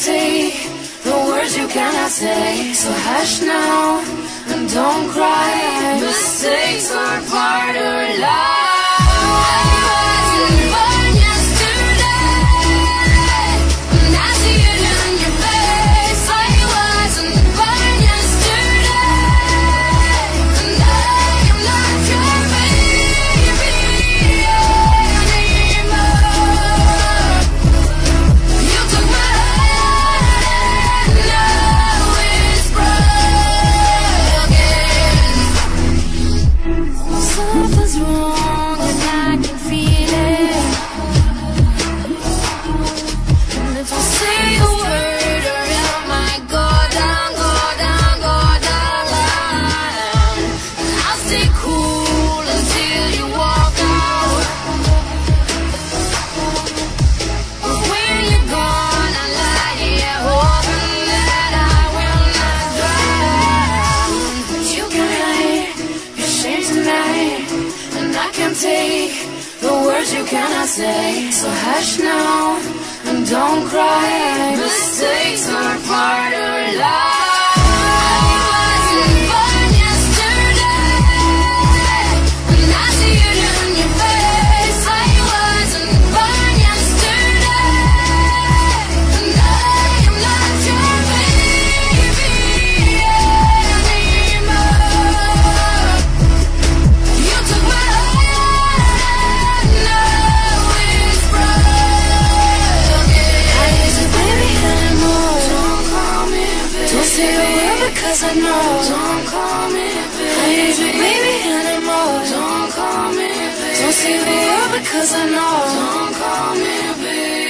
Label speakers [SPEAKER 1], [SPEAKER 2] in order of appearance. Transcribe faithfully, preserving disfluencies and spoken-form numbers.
[SPEAKER 1] take the words you cannot say. So hush now and don't cry. Mistakes are part of life. Something's wrong and I can feel it. And if I say a word or I might go down, go down, go down. And I'll stay cool until you walk out. But when you're gone, I lie here hoping that I will not drown. But you can hide your shame tonight, and I can take the words you cannot say. So hush now and don't cry. Mistakes are part of life. Cause I know, don't call me baby. I ain't your baby anymore. Don't call me baby. Don't say the word because I know, don't call me baby.